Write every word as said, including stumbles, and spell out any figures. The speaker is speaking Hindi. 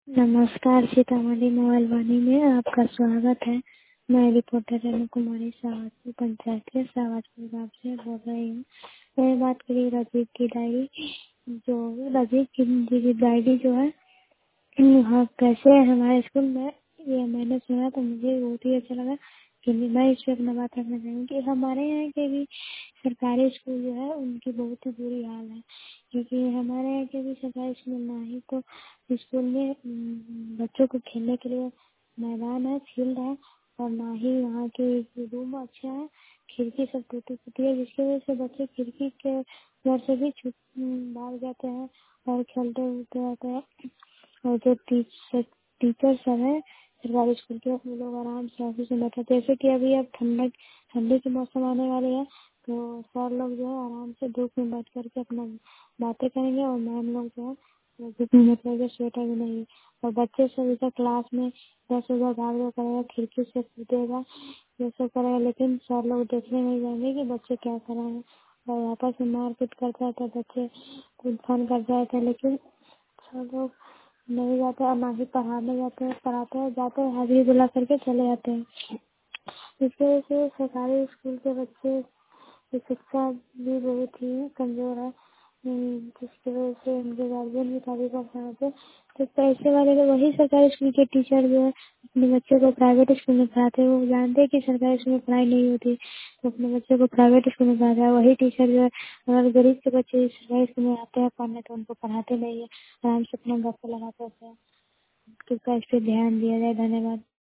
नमस्कार, सीतामढ़ी मोबाइल वाणी में आपका स्वागत है। मैं रिपोर्टर रेणु कुमारी सावतपुर पंचायत के सावतपुर गांव से बोल रही हूँ। मैं बात करी राजीव की डायरी, जो राजीव की जी की डायरी जो है हाँ कैसे है हमारे स्कूल में, ये मैंने सुना तो मुझे बहुत ही अच्छा लगा कि मैं इस पे अपना बात रखना चाहूँगी। हमारे यहाँ के भी सरकारी स्कूल जो है उनकी बहुत ही बुरी हाल है, क्योंकि हमारे यहाँ के भी सरकारी स्कूल ना ही तो स्कूल में अम, बच्चों को खेलने के लिए मैदान है, फील्ड है, और ना ही वहाँ के रूम अच्छा है। खिड़की सब टूटी फूटी है, जिसकी वजह से बच्चे खिड़की के घर से भी छुप भाग जाते हैं और खेलते उलते रहते हैं। और जो टीचर टीचर सब है सरकारी स्कूल के, वो लोग आराम से ऑफिस में बैठे, जैसे कि अभी अब ठंडक ठंडी के मौसम आने वाले हैं, तो सर लोग जो है आराम से धूप में बैठ करके अपना बातें करेंगे, और मैम लोग जो है वो धूप में बैठ करके स्वेटर भी नहीं, और बच्चे सब इधर क्लास में इधर से उधर भाग दौड़ करेगा, खिड़की से कूदेगा, ये सब करेगा, लेकिन सर लोग देखने नहीं जाएंगे कि बच्चे क्या कर रहे हैं, और आपस में मारपीट करते रहते हैं, बच्चे कूद फान करते रहते हैं, लेकिन सब लोग नहीं जाते और ना ही पढ़ाने जाते हैं, पढ़ाते हैं, जाते हैं, हाजिरी बुला करके चले जाते हैं। इसकी वजह से सरकारी स्कूल के बच्चे की शिक्षा भी बहुत ही कमजोर है, हम्म, जिसकी वजह से उनके गार्जियन भी काफी परेशान होते हैं। तो पैसे वाले लोग, वही सरकारी स्कूल के टीचर जो है अपने बच्चों को प्राइवेट स्कूल में पढ़ाते हैं, वो जानते हैं कि सरकारी स्कूल में पढ़ाई नहीं होती, तो अपने बच्चों को प्राइवेट स्कूल में पढ़ाता है। वही टीचर जो है अगर गरीब के बच्चे सरकारी स्कूल में आते हैं पढ़ने, तो उनको पढ़ाते नहीं है, आराम से अपना गप्पे लगाते हैं। कृपया इस पे ध्यान दिया जाए। धन्यवाद।